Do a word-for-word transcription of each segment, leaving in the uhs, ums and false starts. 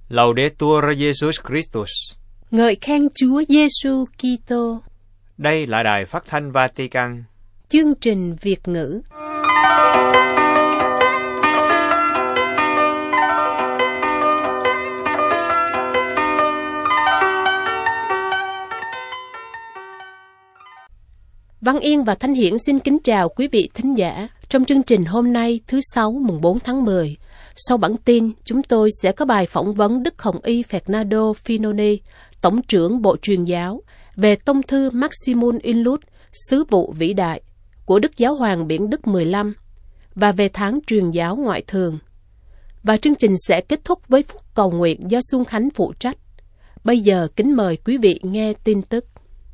Laudetur Jesus Christus. Ngợi khen Chúa Giêsu Kitô. Đây là Đài Phát thanh Vatican. Chương trình Việt ngữ. Văn Yên và Thanh Hiển xin kính chào quý vị thính giả. Trong chương trình hôm nay thứ Sáu mùng bốn tháng mười, sau bản tin, chúng tôi sẽ có bài phỏng vấn Đức Hồng Y Fernando Finoni, Tổng trưởng Bộ Truyền giáo, về tông thư Maximum Inlut, Sứ vụ vĩ đại, của Đức Giáo hoàng Biển Đức mười lăm, và về tháng truyền giáo ngoại thường. Và chương trình sẽ kết thúc với phút cầu nguyện do Xuân Khánh phụ trách. Bây giờ kính mời quý vị nghe tin tức.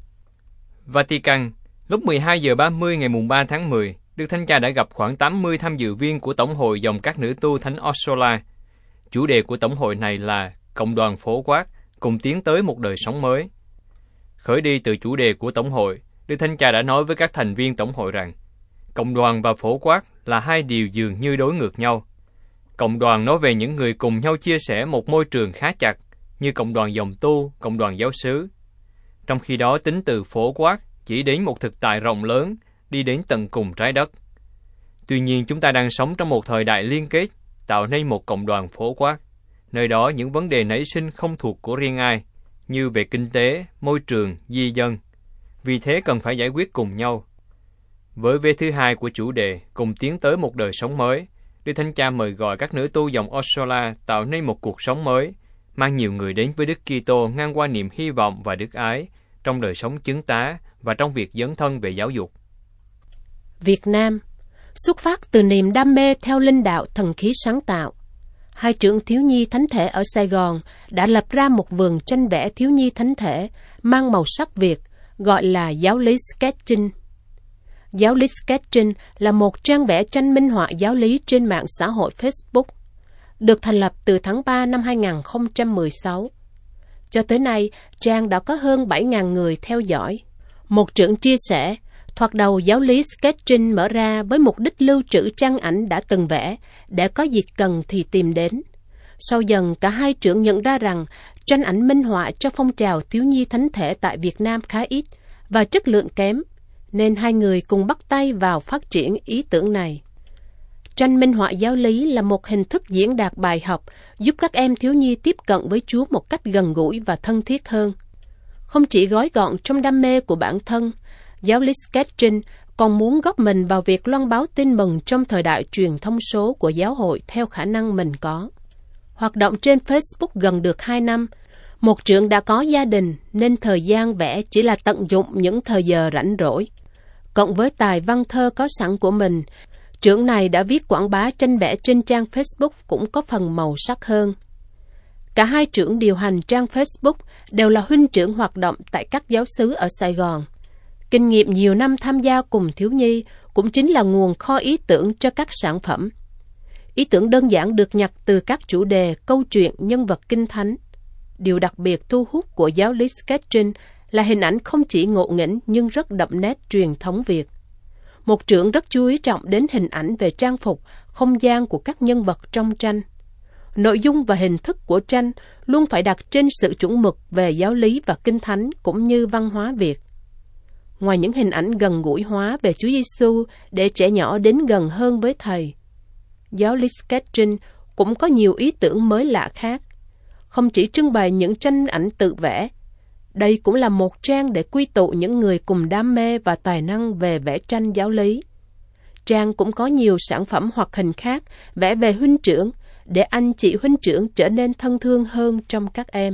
Vatican, lúc mười hai giờ ba mươi ngày mùng ba tháng mười, Đức Thánh Cha đã gặp khoảng tám mươi tham dự viên của Tổng hội dòng các nữ tu Thánh Ursula. Chủ đề của Tổng hội này là Cộng đoàn phổ quát, cùng tiến tới một đời sống mới. Khởi đi từ chủ đề của Tổng hội, Đức Thánh Cha đã nói với các thành viên Tổng hội rằng, cộng đoàn và phổ quát là hai điều dường như đối ngược nhau. Cộng đoàn nói về những người cùng nhau chia sẻ một môi trường khá chặt, như cộng đoàn dòng tu, cộng đoàn giáo xứ. Trong khi đó, tính từ phổ quát chỉ đến một thực tại rộng lớn, đi đến tận cùng trái đất. Tuy nhiên, chúng ta đang sống trong một thời đại liên kết, tạo nên một cộng đoàn phổ quát. Nơi đó, những vấn đề nảy sinh không thuộc của riêng ai, như về kinh tế, môi trường, di dân. Vì thế cần phải giải quyết cùng nhau. Với vế thứ hai của chủ đề, cùng tiến tới một đời sống mới, Đức Thánh Cha mời gọi các nữ tu dòng Ursula tạo nên một cuộc sống mới, mang nhiều người đến với Đức Kitô ngang qua niềm hy vọng và đức ái, trong đời sống chứng tá và trong việc dấn thân về giáo dục. Việt Nam, xuất phát từ niềm đam mê theo linh đạo thần khí sáng tạo, hai trưởng thiếu nhi thánh thể ở Sài Gòn đã lập ra một vườn tranh vẽ thiếu nhi thánh thể mang màu sắc Việt, gọi là Giáo lý Sketching. Giáo lý Sketching là một trang vẽ tranh minh họa giáo lý trên mạng xã hội Facebook, được thành lập từ tháng ba năm hai nghìn không trăm mười sáu. Cho tới nay, trang đã có hơn bảy nghìn người theo dõi. Một trưởng chia sẻ, thoạt đầu giáo lý Sketching mở ra với mục đích lưu trữ tranh ảnh đã từng vẽ, để có dịp cần thì tìm đến. Sau dần, cả hai trưởng nhận ra rằng tranh ảnh minh họa cho phong trào thiếu nhi thánh thể tại Việt Nam khá ít và chất lượng kém, nên hai người cùng bắt tay vào phát triển ý tưởng này. Tranh minh họa giáo lý là một hình thức diễn đạt bài học giúp các em thiếu nhi tiếp cận với Chúa một cách gần gũi và thân thiết hơn. Không chỉ gói gọn trong đam mê của bản thân, giáo lý Sketching còn muốn góp mình vào việc loan báo tin mừng trong thời đại truyền thông số của giáo hội theo khả năng mình có. Hoạt động trên Facebook gần được hai năm, một trưởng đã có gia đình nên thời gian vẽ chỉ là tận dụng những thời giờ rảnh rỗi. Cộng với tài văn thơ có sẵn của mình, trưởng này đã viết quảng bá tranh vẽ trên trang Facebook cũng có phần màu sắc hơn. Cả hai trưởng điều hành trang Facebook đều là huynh trưởng hoạt động tại các giáo xứ ở Sài Gòn. Kinh nghiệm nhiều năm tham gia cùng thiếu nhi cũng chính là nguồn kho ý tưởng cho các sản phẩm. Ý tưởng đơn giản được nhặt từ các chủ đề, câu chuyện, nhân vật kinh thánh. Điều đặc biệt thu hút của giáo lý Sketching là hình ảnh không chỉ ngộ nghĩnh nhưng rất đậm nét truyền thống Việt. Một trưởng rất chú ý trọng đến hình ảnh về trang phục, không gian của các nhân vật trong tranh. Nội dung và hình thức của tranh luôn phải đặt trên sự chuẩn mực về giáo lý và kinh thánh cũng như văn hóa Việt. Ngoài những hình ảnh gần gũi hóa về Chúa Giêsu để trẻ nhỏ đến gần hơn với Thầy, giáo lý Sketching cũng có nhiều ý tưởng mới lạ khác. Không chỉ trưng bày những tranh ảnh tự vẽ, đây cũng là một trang để quy tụ những người cùng đam mê và tài năng về vẽ tranh giáo lý. Trang cũng có nhiều sản phẩm hoạt hình khác vẽ về huynh trưởng, để anh chị huynh trưởng trở nên thân thương hơn trong các em.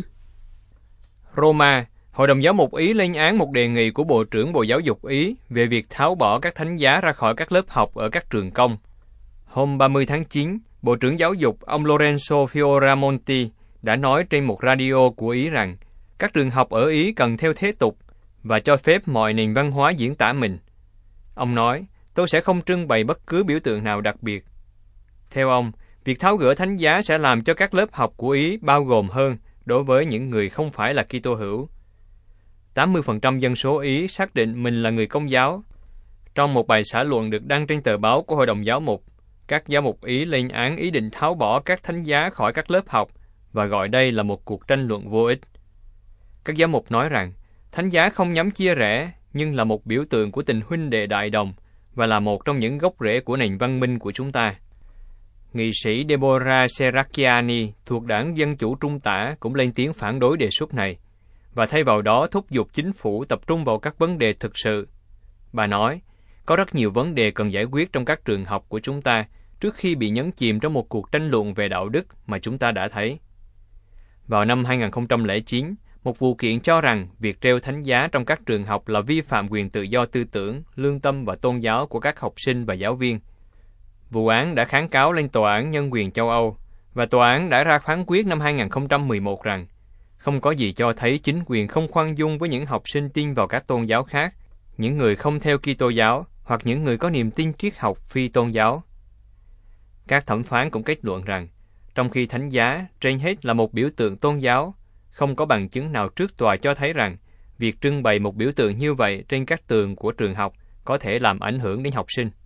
Roma, Hội đồng Giáo mục Ý lên án một đề nghị của Bộ trưởng Bộ Giáo dục Ý về việc tháo bỏ các thánh giá ra khỏi các lớp học ở các trường công. Hôm ba mươi tháng chín, Bộ trưởng Giáo dục ông Lorenzo Fioramonti đã nói trên một radio của Ý rằng các trường học ở Ý cần theo thế tục và cho phép mọi nền văn hóa diễn tả mình. Ông nói, tôi sẽ không trưng bày bất cứ biểu tượng nào đặc biệt. Theo ông, việc tháo gỡ thánh giá sẽ làm cho các lớp học của Ý bao gồm hơn đối với những người không phải là Kitô hữu. tám mươi phần trăm dân số Ý xác định mình là người Công giáo. Trong một bài xã luận được đăng trên tờ báo của Hội đồng Giáo mục, các giáo mục Ý lên án ý định tháo bỏ các thánh giá khỏi các lớp học và gọi đây là một cuộc tranh luận vô ích. Các giám mục nói rằng, thánh giá không nhắm chia rẽ, nhưng là một biểu tượng của tình huynh đệ đại đồng, và là một trong những gốc rễ của nền văn minh của chúng ta. Nghị sĩ Deborah Serracchiani thuộc đảng Dân Chủ Trung Tả cũng lên tiếng phản đối đề xuất này, và thay vào đó thúc giục chính phủ tập trung vào các vấn đề thực sự. Bà nói, có rất nhiều vấn đề cần giải quyết trong các trường học của chúng ta trước khi bị nhấn chìm trong một cuộc tranh luận về đạo đức mà chúng ta đã thấy. Vào năm hai không không chín, một vụ kiện cho rằng việc treo thánh giá trong các trường học là vi phạm quyền tự do tư tưởng, lương tâm và tôn giáo của các học sinh và giáo viên. Vụ án đã kháng cáo lên Tòa án Nhân quyền châu Âu, và tòa án đã ra phán quyết năm hai không một một rằng không có gì cho thấy chính quyền không khoan dung với những học sinh tin vào các tôn giáo khác, những người không theo Kitô giáo hoặc những người có niềm tin triết học phi tôn giáo. Các thẩm phán cũng kết luận rằng, trong khi thánh giá trên hết là một biểu tượng tôn giáo, không có bằng chứng nào trước tòa cho thấy rằng việc trưng bày một biểu tượng như vậy trên các tường của trường học có thể làm ảnh hưởng đến học sinh.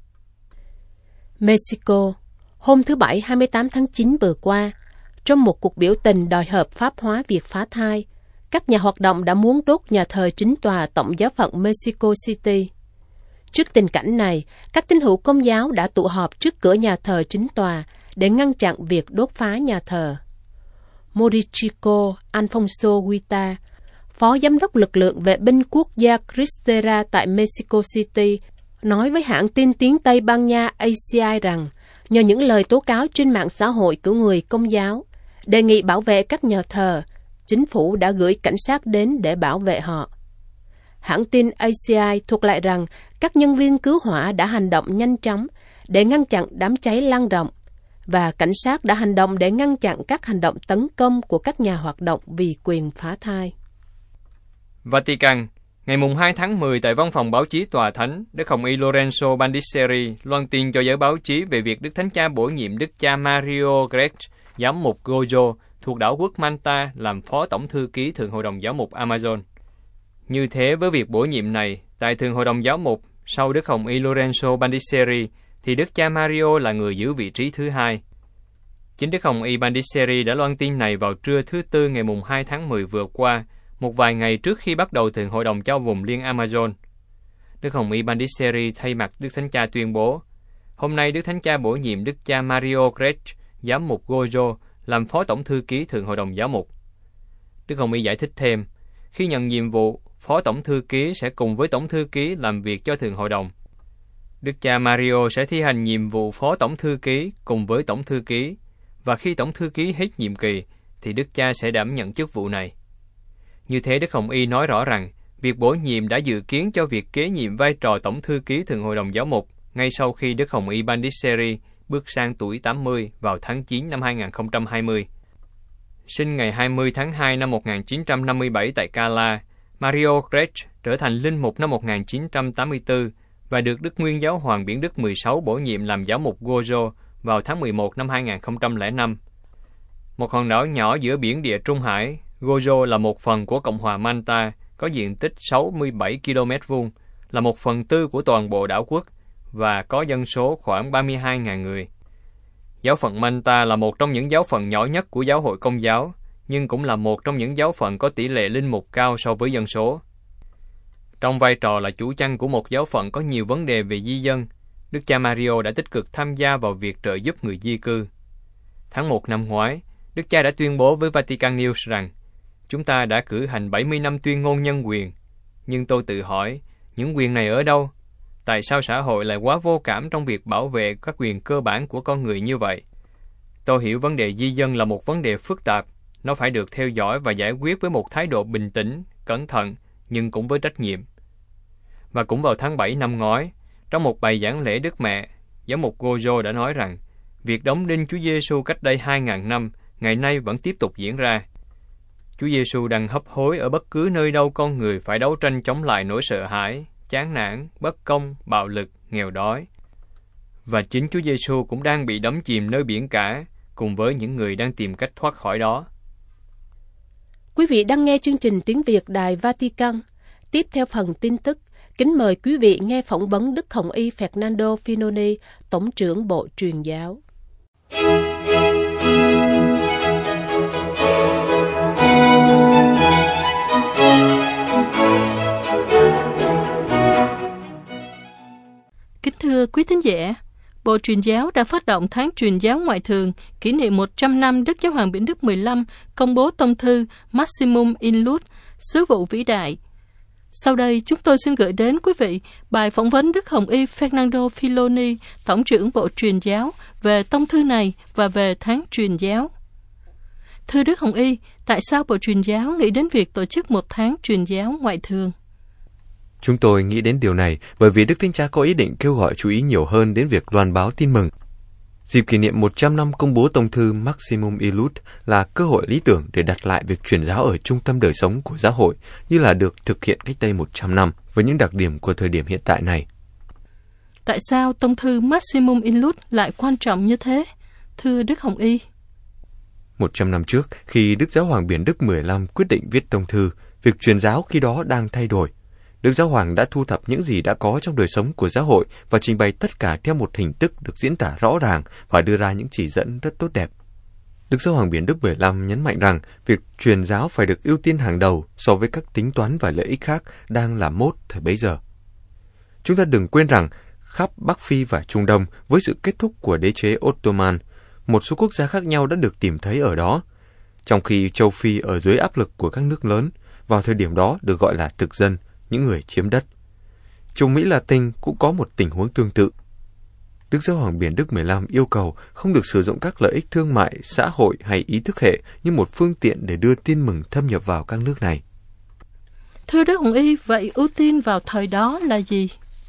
Mexico, hôm thứ Bảy hai mươi tám tháng chín vừa qua, trong một cuộc biểu tình đòi hợp pháp hóa việc phá thai, các nhà hoạt động đã muốn đốt nhà thờ chính tòa Tổng giáo phận Mexico City. Trước tình cảnh này, các tín hữu Công giáo đã tụ họp trước cửa nhà thờ chính tòa để ngăn chặn việc đốt phá nhà thờ. Morichico Alfonso Huita, phó giám đốc lực lượng vệ binh quốc gia Cristera tại Mexico City, nói với hãng tin tiếng Tây Ban Nha A C I rằng nhờ những lời tố cáo trên mạng xã hội của người Công giáo, đề nghị bảo vệ các nhà thờ, chính phủ đã gửi cảnh sát đến để bảo vệ họ. Hãng tin A C I thuật lại rằng các nhân viên cứu hỏa đã hành động nhanh chóng để ngăn chặn đám cháy lan rộng, và cảnh sát đã hành động để ngăn chặn các hành động tấn công của các nhà hoạt động vì quyền phá thai. Vatican, ngày hai tháng mười tại văn phòng báo chí Tòa Thánh, Đức Hồng Y Lorenzo Bandiceri loan tin cho giới báo chí về việc Đức Thánh Cha bổ nhiệm Đức Cha Mario Grech, giám mục Gozo, thuộc đảo quốc Manta làm Phó Tổng Thư ký Thượng Hội đồng Giáo mục Amazon. Như thế với việc bổ nhiệm này, tại Thượng Hội đồng Giáo mục, sau Đức Hồng Y Lorenzo Bandiceri, thì Đức Cha Mario là người giữ vị trí thứ hai. Chính Đức Hồng Y Bandiceri đã loan tin này vào trưa thứ Tư ngày hai tháng mười vừa qua, một vài ngày trước khi bắt đầu Thượng Hội đồng Châu vùng Liên Amazon. Đức Hồng Y Bandiceri thay mặt Đức Thánh Cha tuyên bố, hôm nay Đức Thánh Cha bổ nhiệm Đức Cha Mario Grech, giám mục Gozo, làm Phó Tổng Thư ký Thượng Hội đồng Giáo mục. Đức Hồng Y giải thích thêm, khi nhận nhiệm vụ, Phó Tổng Thư ký sẽ cùng với Tổng Thư ký làm việc cho Thượng Hội đồng. Đức cha Mario sẽ thi hành nhiệm vụ Phó Tổng Thư ký cùng với Tổng Thư ký, và khi Tổng Thư ký hết nhiệm kỳ, thì Đức cha sẽ đảm nhận chức vụ này. Như thế Đức Hồng Y nói rõ rằng, việc bổ nhiệm đã dự kiến cho việc kế nhiệm vai trò Tổng Thư ký Thượng Hội đồng Giáo mục, ngay sau khi Đức Hồng Y Bandiceri bước sang tuổi tám mươi vào tháng chín năm hai không hai không. Sinh ngày hai mươi tháng hai năm một nghìn chín trăm năm mươi bảy tại Cala, Mario Grech trở thành linh mục năm một nghìn chín trăm tám mươi tư và được Đức Nguyên Giáo hoàng Biển Đức mười sáu bổ nhiệm làm giáo mục Gozo vào tháng mười một năm hai nghìn không trăm lẻ năm. Một hòn đảo nhỏ giữa biển Địa Trung Hải, Gozo là một phần của Cộng hòa Manta, có diện tích sáu mươi bảy ki lô mét vuông, là một phần tư của toàn bộ đảo quốc và có dân số khoảng ba mươi hai nghìn người. Giáo phận Manta là một trong những giáo phận nhỏ nhất của giáo hội Công giáo, nhưng cũng là một trong những giáo phận có tỷ lệ linh mục cao so với dân số. Trong vai trò là chủ chăn của một giáo phận có nhiều vấn đề về di dân, Đức cha Mario đã tích cực tham gia vào việc trợ giúp người di cư. Tháng một năm ngoái, Đức cha đã tuyên bố với Vatican News rằng, chúng ta đã cử hành bảy mươi năm tuyên ngôn nhân quyền, nhưng tôi tự hỏi, những quyền này ở đâu? Tại sao xã hội lại quá vô cảm trong việc bảo vệ các quyền cơ bản của con người như vậy? Tôi hiểu vấn đề di dân là một vấn đề phức tạp, nó phải được theo dõi và giải quyết với một thái độ bình tĩnh, cẩn thận, nhưng cũng với trách nhiệm. Và cũng vào tháng bảy năm ngoái, trong một bài giảng lễ Đức Mẹ, giám mục Gozo đã nói rằng, việc đóng đinh Chúa Giêsu cách đây hai nghìn năm, ngày nay vẫn tiếp tục diễn ra. Chúa Giêsu đang hấp hối ở bất cứ nơi đâu con người phải đấu tranh chống lại nỗi sợ hãi, chán nản, bất công, bạo lực, nghèo đói. Và chính Chúa Giêsu cũng đang bị đắm chìm nơi biển cả, cùng với những người đang tìm cách thoát khỏi đó. Quý vị đang nghe chương trình Tiếng Việt Đài Vatican. Tiếp theo phần tin tức, kính mời quý vị nghe phỏng vấn Đức Hồng Y Fernando Finoni, Tổng trưởng Bộ Truyền giáo. Thánh Dẻ, Bộ Truyền giáo đã phát động tháng Truyền giáo ngoại thường kỷ niệm một trăm năm Đức Giáo hoàng Biển Đức mười lăm công bố tông thư Maximum in Lud, sứ vụ vĩ đại. Sau đây, chúng tôi xin gửi đến quý vị bài phỏng vấn Đức Hồng Y Fernando Filoni, Tổng trưởng Bộ Truyền giáo, về tông thư này và về tháng Truyền giáo. Thưa Đức Hồng Y, tại sao Bộ Truyền giáo nghĩ đến việc tổ chức một tháng Truyền giáo ngoại thường? Chúng tôi nghĩ đến điều này bởi vì Đức Thánh Cha có ý định kêu gọi chú ý nhiều hơn đến việc loan báo tin mừng. Dịp kỷ niệm một trăm năm công bố tông thư Maximum Illud là cơ hội lý tưởng để đặt lại việc truyền giáo ở trung tâm đời sống của giáo hội như là được thực hiện cách đây một trăm năm với những đặc điểm của thời điểm hiện tại này. Tại sao tông thư Maximum Illud lại quan trọng như thế, thưa Đức Hồng Y? Một trăm năm trước, khi Đức Giáo hoàng Biển Đức mười lăm quyết định viết tông thư, việc truyền giáo khi đó đang thay đổi. Đức Giáo hoàng đã thu thập những gì đã có trong đời sống của giáo hội và trình bày tất cả theo một hình thức được diễn tả rõ ràng và đưa ra những chỉ dẫn rất tốt đẹp. Đức Giáo hoàng Biển Đức mười lăm nhấn mạnh rằng việc truyền giáo phải được ưu tiên hàng đầu so với các tính toán và lợi ích khác đang là mốt thời bấy giờ. Chúng ta đừng quên rằng khắp Bắc Phi và Trung Đông, với sự kết thúc của đế chế Ottoman, một số quốc gia khác nhau đã được tìm thấy ở đó, trong khi châu Phi ở dưới áp lực của các nước lớn, vào thời điểm đó được gọi là thực dân, những người chiếm đất. Châu Mỹ Latin cũng có một tình huống tương tự. Đức Giáo hoàng Biển Đức mười lăm yêu cầu không được sử dụng các lợi ích thương mại, xã hội hay ý thức hệ như một phương tiện để đưa tin mừng thâm nhập vào các nước này. Thưa Đức Hồng Y, vậy ưu tiên vào thời đó là gì?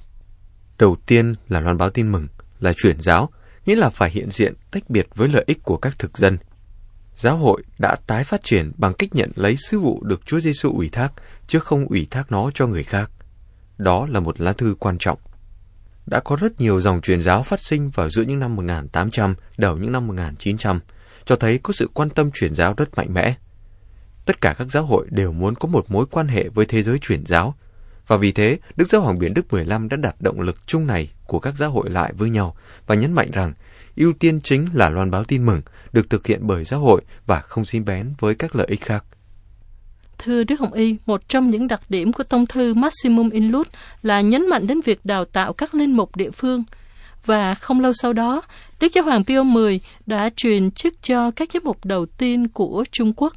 Đầu tiên là loan báo tin mừng, là truyền giáo, nghĩa là phải hiện diện tách biệt với lợi ích của các thực dân. Giáo hội đã tái phát triển bằng cách nhận lấy sứ vụ được Chúa Giêsu ủy thác, chứ không ủy thác nó cho người khác. Đó là một lá thư quan trọng. Đã có rất nhiều dòng truyền giáo phát sinh vào giữa những năm một nghìn tám trăm, đầu những năm một nghìn chín trăm, cho thấy có sự quan tâm truyền giáo rất mạnh mẽ. Tất cả các giáo hội đều muốn có một mối quan hệ với thế giới truyền giáo, và vì thế, Đức Giáo hoàng Biển Đức mười lăm đã đặt động lực chung này của các giáo hội lại với nhau và nhấn mạnh rằng ưu tiên chính là loan báo tin mừng, được thực hiện bởi giáo hội và không dính bén với các lợi ích khác. Thưa Đức Hồng Y, một trong những đặc điểm của tông thư Maximum Illud là nhấn mạnh đến việc đào tạo các linh mục địa phương. Và không lâu sau đó, Đức Giáo hoàng Pio mười đã truyền chức cho các giám mục đầu tiên của Trung Quốc.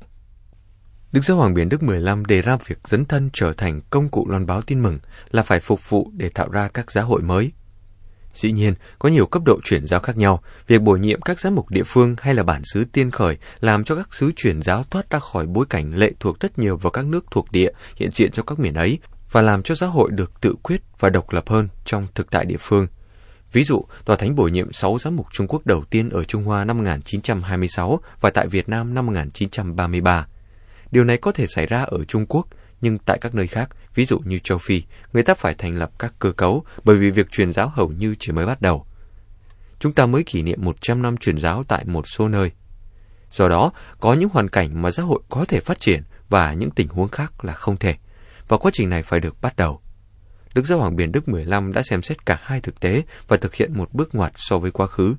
Đức Giáo hoàng Biển Đức mười lăm đề ra việc dấn thân trở thành công cụ loan báo tin mừng là phải phục vụ để tạo ra các giáo hội mới. Dĩ nhiên, có nhiều cấp độ truyền giáo khác nhau, việc bổ nhiệm các giám mục địa phương hay là bản xứ tiên khởi làm cho các xứ truyền giáo thoát ra khỏi bối cảnh lệ thuộc rất nhiều vào các nước thuộc địa hiện diện trong các miền ấy và làm cho giáo hội được tự quyết và độc lập hơn trong thực tại địa phương. Ví dụ, Tòa Thánh bổ nhiệm sáu giám mục Trung Quốc đầu tiên ở Trung Hoa năm một nghìn chín trăm hai mươi sáu và tại Việt Nam năm một nghìn chín trăm ba mươi ba. Điều này có thể xảy ra ở Trung Quốc, nhưng tại các nơi khác, ví dụ như châu Phi, người ta phải thành lập các cơ cấu bởi vì việc truyền giáo hầu như chỉ mới bắt đầu. Chúng ta mới kỷ niệm một trăm năm truyền giáo tại một số nơi. Do đó, có những hoàn cảnh mà giáo hội có thể phát triển và những tình huống khác là không thể, và quá trình này phải được bắt đầu. Đức Giáo hoàng Biển Đức mười lăm đã xem xét cả hai thực tế và thực hiện một bước ngoặt so với quá khứ.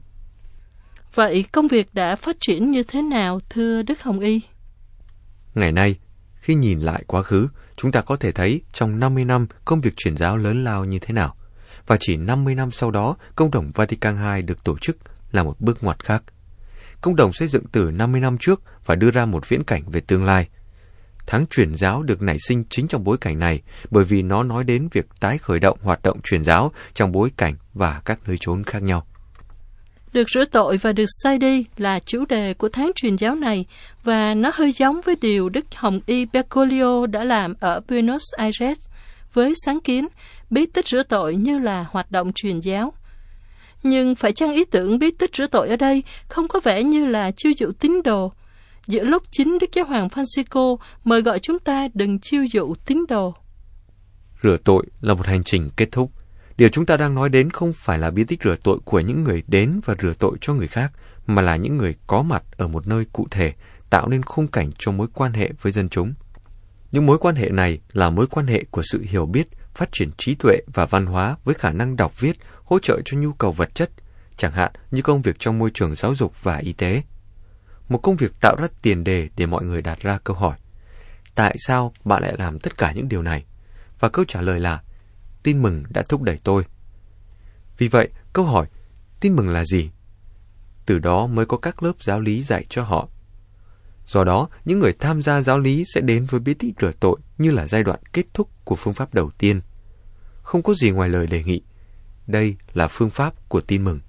Vậy công việc đã phát triển như thế nào, thưa Đức Hồng Y? Ngày nay, khi nhìn lại quá khứ, chúng ta có thể thấy trong năm mươi năm công việc truyền giáo lớn lao như thế nào. Và chỉ năm mươi năm sau đó, Công đồng Vatican hai được tổ chức là một bước ngoặt khác. Công đồng xây dựng từ năm mươi năm trước và đưa ra một viễn cảnh về tương lai. Tháng truyền giáo được nảy sinh chính trong bối cảnh này bởi vì nó nói đến việc tái khởi động hoạt động truyền giáo trong bối cảnh và các nơi chốn khác nhau. Được rửa tội và được sai đi là chủ đề của tháng truyền giáo này, và nó hơi giống với điều Đức Hồng Y Bergoglio đã làm ở Buenos Aires với sáng kiến bí tích rửa tội như là hoạt động truyền giáo. Nhưng phải chăng ý tưởng bí tích rửa tội ở đây không có vẻ như là chiêu dụ tín đồ, giữa lúc chính Đức Giáo hoàng Francisco mời gọi chúng ta đừng chiêu dụ tín đồ? Rửa tội là một hành trình kết thúc. Điều chúng ta đang nói đến không phải là bí tích rửa tội của những người đến và rửa tội cho người khác, mà là những người có mặt ở một nơi cụ thể, tạo nên khung cảnh cho mối quan hệ với dân chúng. Những mối quan hệ này là mối quan hệ của sự hiểu biết, phát triển trí tuệ và văn hóa với khả năng đọc viết, hỗ trợ cho nhu cầu vật chất, chẳng hạn như công việc trong môi trường giáo dục và y tế. Một công việc tạo ra tiền đề để mọi người đặt ra câu hỏi: tại sao bạn lại làm tất cả những điều này? Và câu trả lời là: tin mừng đã thúc đẩy tôi. Vì vậy, câu hỏi tin mừng là gì. Từ đó mới có các lớp giáo lý dạy cho họ. Do đó, những người tham gia giáo lý sẽ đến với bí tích rửa tội như là giai đoạn kết thúc của phương pháp đầu tiên. Không có gì ngoài lời đề nghị. Đây là phương pháp của tin mừng.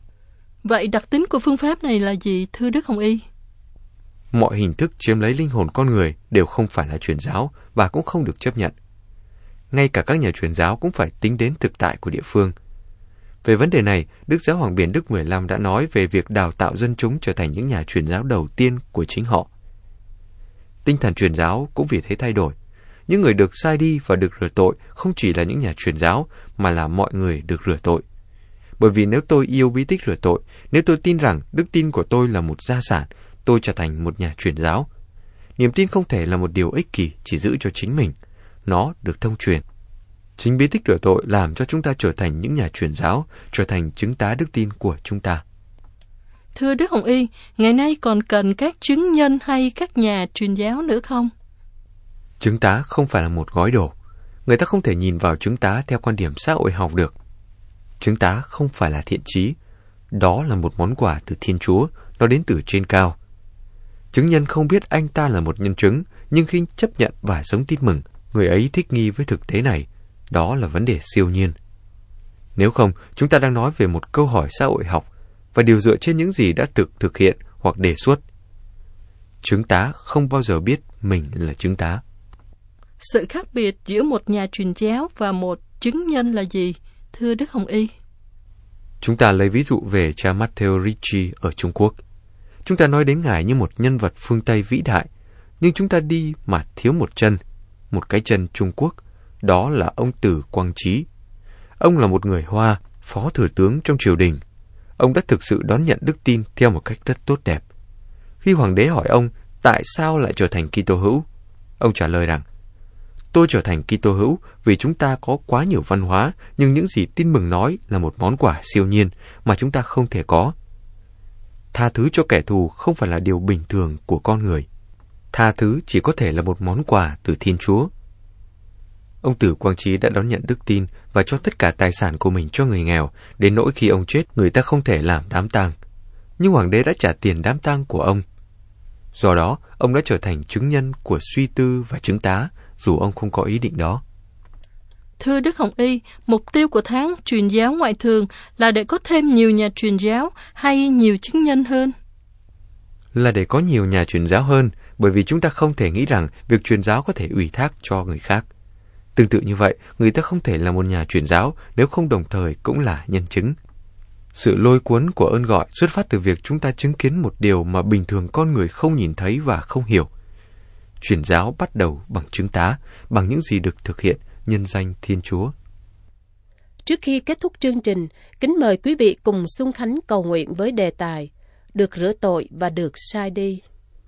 Vậy đặc tính của phương pháp này là gì, thưa Đức Hồng Y? Mọi hình thức chiếm lấy linh hồn con người đều không phải là truyền giáo và cũng không được chấp nhận. Ngay cả các nhà truyền giáo cũng phải tính đến thực tại của địa phương. Về vấn đề này, Đức Giáo hoàng Biển Đức mười lăm đã nói về việc đào tạo dân chúng trở thành những nhà truyền giáo đầu tiên của chính họ. Tinh thần truyền giáo cũng vì thế thay đổi. Những người được sai đi và được rửa tội không chỉ là những nhà truyền giáo, mà là mọi người được rửa tội. Bởi vì nếu tôi yêu bí tích rửa tội, nếu tôi tin rằng đức tin của tôi là một gia sản, tôi trở thành một nhà truyền giáo. Niềm tin không thể là một điều ích kỷ chỉ giữ cho chính mình. Nó được thông truyền. Chính bí tích rửa tội làm cho chúng ta trở thành những nhà truyền giáo, trở thành chứng tá đức tin của chúng ta. Thưa Đức Hồng Y, ngày nay còn cần các chứng nhân hay các nhà truyền giáo nữa không? Chứng tá không phải là một gói đồ. Người ta không thể nhìn vào chứng tá theo quan điểm xã hội học được. Chứng tá không phải là thiện chí. Đó là một món quà từ Thiên Chúa, nó đến từ trên cao. Chứng nhân không biết anh ta là một nhân chứng, nhưng khi chấp nhận và sống tin mừng, người ấy thích nghi với thực tế này. Đó là vấn đề siêu nhiên. Nếu không, chúng ta đang nói về một câu hỏi xã hội học và điều dựa trên những gì đã thực thực hiện hoặc đề xuất. Chứng tá không bao giờ biết mình là chứng tá. Sự khác biệt giữa một nhà truyền giáo và một chứng nhân là gì, thưa Đức Hồng Y? Chúng ta lấy ví dụ về cha Matteo Ricci ở Trung Quốc. Chúng ta nói đến ngài như một nhân vật phương Tây vĩ đại, nhưng chúng ta đi mà thiếu một chân, một cái chân Trung Quốc. Đó là ông Từ Quang Trí. Ông là một người Hoa, phó thừa tướng trong triều đình. Ông đã thực sự đón nhận đức tin theo một cách rất tốt đẹp. Khi hoàng đế hỏi ông tại sao lại trở thành Kitô hữu, ông trả lời rằng: tôi trở thành Kitô hữu vì chúng ta có quá nhiều văn hóa, nhưng những gì tin mừng nói là một món quà siêu nhiên mà chúng ta không thể có. Tha thứ cho kẻ thù không phải là điều bình thường của con người. Tha thứ chỉ có thể là một món quà từ Thiên Chúa. Ông Từ Quang Trí đã đón nhận đức tin và cho tất cả tài sản của mình cho người nghèo, đến nỗi khi ông chết người ta không thể làm đám tang. Nhưng hoàng đế đã trả tiền đám tang của ông. Do đó, ông đã trở thành chứng nhân của suy tư và chứng tá, dù ông không có ý định đó. Thưa Đức Hồng Y, mục tiêu của tháng truyền giáo ngoại thường là để có thêm nhiều nhà truyền giáo hay nhiều chứng nhân hơn? Là để có nhiều nhà truyền giáo hơn, bởi vì chúng ta không thể nghĩ rằng việc truyền giáo có thể ủy thác cho người khác. Tương tự như vậy, người ta không thể là một nhà truyền giáo nếu không đồng thời cũng là nhân chứng. Sự lôi cuốn của ơn gọi xuất phát từ việc chúng ta chứng kiến một điều mà bình thường con người không nhìn thấy và không hiểu. Truyền giáo bắt đầu bằng chứng tá, bằng những gì được thực hiện nhân danh Thiên Chúa. Trước khi kết thúc chương trình, kính mời quý vị cùng xung khánh cầu nguyện với đề tài được rửa tội và được sai đi.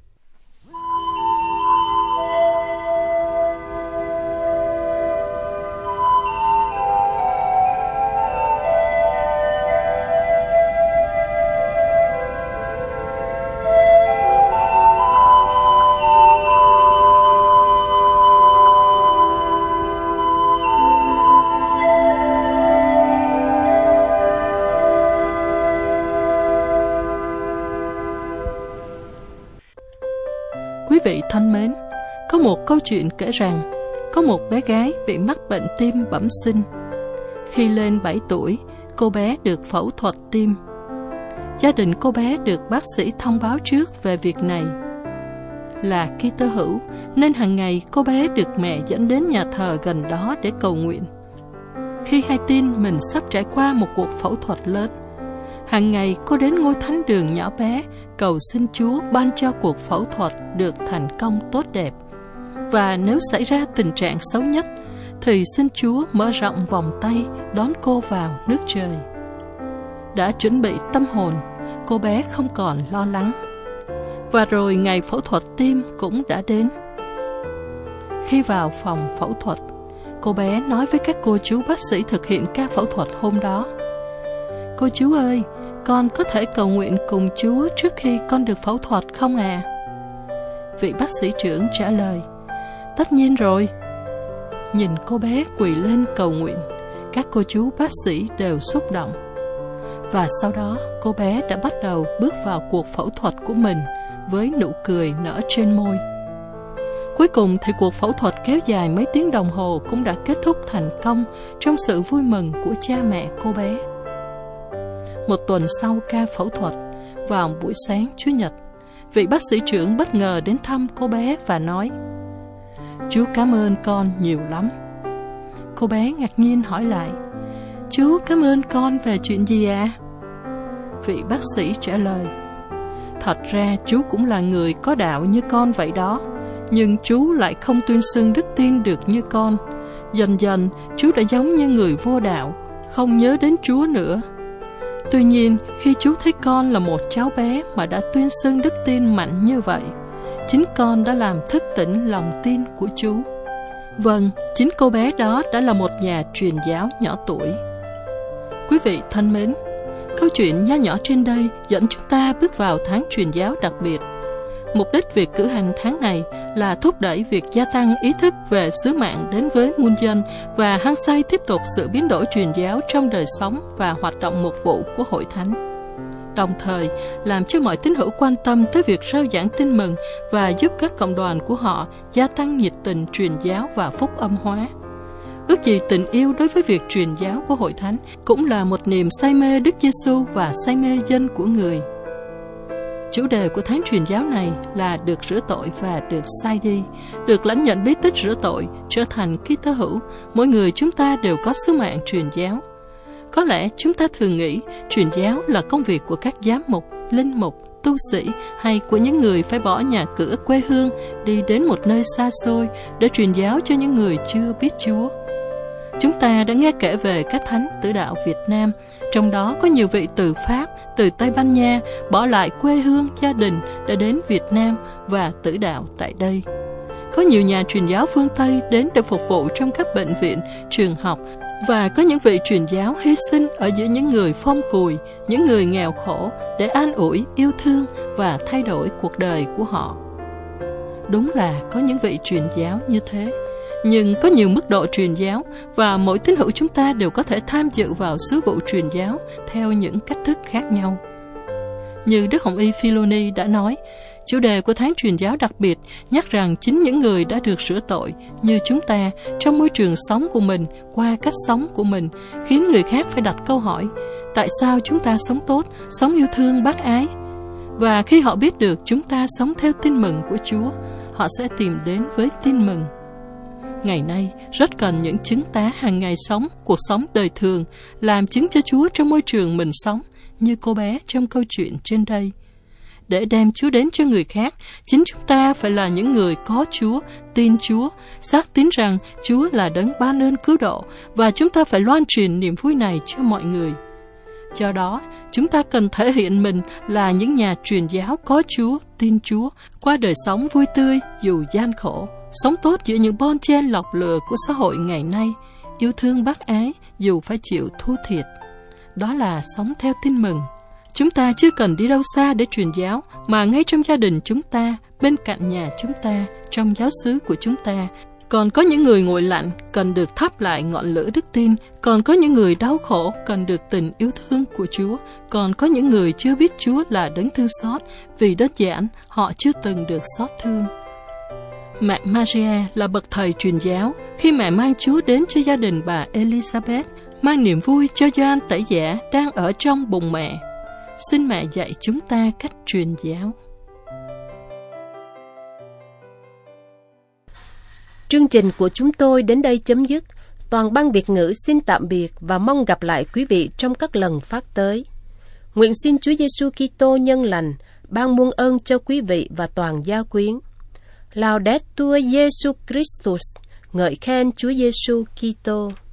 Quý vị thân mến, có một câu chuyện kể rằng có một bé gái bị mắc bệnh tim bẩm sinh. Khi lên bảy tuổi, cô bé được phẫu thuật tim. Gia đình cô bé được bác sĩ thông báo trước về việc này. Là Kitô hữu nên hàng ngày cô bé được mẹ dẫn đến nhà thờ gần đó để cầu nguyện. Khi hay tin mình sắp trải qua một cuộc phẫu thuật lớn, hàng ngày cô đến ngôi thánh đường nhỏ bé cầu xin Chúa ban cho cuộc phẫu thuật được thành công tốt đẹp. Và nếu xảy ra tình trạng xấu nhất, thì xin Chúa mở rộng vòng tay đón cô vào nước trời. Đã chuẩn bị tâm hồn, cô bé không còn lo lắng. Và rồi ngày phẫu thuật tim cũng đã đến. Khi vào phòng phẫu thuật, cô bé nói với các cô chú bác sĩ thực hiện ca phẫu thuật hôm đó: "Cô chú ơi, con có thể cầu nguyện cùng Chúa trước khi con được phẫu thuật không à?" Vị bác sĩ trưởng trả lời: "Tất nhiên rồi." Nhìn cô bé quỳ lên cầu nguyện, các cô chú bác sĩ đều xúc động. Và sau đó, cô bé đã bắt đầu bước vào cuộc phẫu thuật của mình với nụ cười nở trên môi. Cuối cùng thì cuộc phẫu thuật kéo dài mấy tiếng đồng hồ cũng đã kết thúc thành công trong sự vui mừng của cha mẹ cô bé. Một tuần sau ca phẫu thuật, vào buổi sáng Chủ nhật, vị bác sĩ trưởng bất ngờ đến thăm cô bé và nói: "Chú cảm ơn con nhiều lắm." Cô bé ngạc nhiên hỏi lại: "Chú cảm ơn con về chuyện gì ạ?" Vị bác sĩ trả lời: "Thật ra chú cũng là người có đạo như con vậy đó, nhưng chú lại không tuyên xưng đức tin được như con. Dần dần chú đã giống như người vô đạo, không nhớ đến Chúa nữa. Tuy nhiên, khi chú thấy con là một cháu bé mà đã tuyên xưng đức tin mạnh như vậy, chính con đã làm thức tỉnh lòng tin của chú." Vâng, chính cô bé đó đã là một nhà truyền giáo nhỏ tuổi. Quý vị thân mến, câu chuyện nho nhỏ trên đây dẫn chúng ta bước vào tháng truyền giáo đặc biệt. Mục đích việc cử hành tháng này là thúc đẩy việc gia tăng ý thức về sứ mạng đến với muôn dân và hăng say tiếp tục sự biến đổi truyền giáo trong đời sống và hoạt động mục vụ của Hội Thánh. Đồng thời, làm cho mọi tín hữu quan tâm tới việc rao giảng tin mừng và giúp các cộng đoàn của họ gia tăng nhiệt tình truyền giáo và phúc âm hóa. Ước gì tình yêu đối với việc truyền giáo của Hội Thánh cũng là một niềm say mê Đức Giêsu và say mê dân của người. Chủ đề của tháng truyền giáo này là được rửa tội và được sai đi, được lãnh nhận bí tích rửa tội, trở thành Kitô hữu. Mỗi người chúng ta đều có sứ mạng truyền giáo. Có lẽ chúng ta thường nghĩ truyền giáo là công việc của các giám mục, linh mục, tu sĩ hay của những người phải bỏ nhà cửa quê hương đi đến một nơi xa xôi để truyền giáo cho những người chưa biết Chúa. Chúng ta đã nghe kể về các thánh tử đạo Việt Nam, trong đó có nhiều vị từ Pháp, từ Tây Ban Nha bỏ lại quê hương, gia đình để đến Việt Nam và tử đạo tại đây. Có nhiều nhà truyền giáo phương Tây đến để phục vụ trong các bệnh viện, trường học, và có những vị truyền giáo hy sinh ở giữa những người phong cùi, những người nghèo khổ để an ủi, yêu thương và thay đổi cuộc đời của họ. Đúng là có những vị truyền giáo như thế, nhưng có nhiều mức độ truyền giáo và mỗi tín hữu chúng ta đều có thể tham dự vào sứ vụ truyền giáo theo những cách thức khác nhau. Như Đức Hồng Y Philoni đã nói, chủ đề của tháng truyền giáo đặc biệt nhắc rằng chính những người đã được rửa tội như chúng ta trong môi trường sống của mình, qua cách sống của mình, khiến người khác phải đặt câu hỏi: tại sao chúng ta sống tốt, sống yêu thương bác ái? Và khi họ biết được chúng ta sống theo tin mừng của Chúa, họ sẽ tìm đến với tin mừng. Ngày nay, rất cần những chứng tá hàng ngày sống, cuộc sống đời thường, làm chứng cho Chúa trong môi trường mình sống, như cô bé trong câu chuyện trên đây. Để đem Chúa đến cho người khác, chính chúng ta phải là những người có Chúa, tin Chúa, xác tín rằng Chúa là đấng ban ơn cứu độ, và chúng ta phải loan truyền niềm vui này cho mọi người. Do đó, chúng ta cần thể hiện mình là những nhà truyền giáo có Chúa, tin Chúa, qua đời sống vui tươi dù gian khổ, sống tốt giữa những bon chen lọc lừa của xã hội ngày nay, yêu thương bác ái dù phải chịu thua thiệt. Đó là sống theo tin mừng. Chúng ta chưa cần đi đâu xa để truyền giáo, mà ngay trong gia đình chúng ta, bên cạnh nhà chúng ta, trong giáo xứ của chúng ta, còn có những người nguội lạnh cần được thắp lại ngọn lửa đức tin, còn có những người đau khổ cần được tình yêu thương của Chúa, còn có những người chưa biết Chúa là đấng thương xót vì đơn giản họ chưa từng được xót thương. Mẹ Maria là bậc thầy truyền giáo khi mẹ mang Chúa đến cho gia đình bà Elizabeth, mang niềm vui cho Gioan Tẩy Giả đang ở trong bụng mẹ. Xin mẹ dạy chúng ta cách truyền giáo. Chương trình của chúng tôi đến đây chấm dứt. Toàn ban Việt ngữ xin tạm biệt và mong gặp lại quý vị trong các lần phát tới. Nguyện xin Chúa Giêsu Kitô nhân lành ban muôn ơn cho quý vị và toàn gia quyến. Laudetur Jesus Christus, ngợi khen Chúa Giêsu Kitô.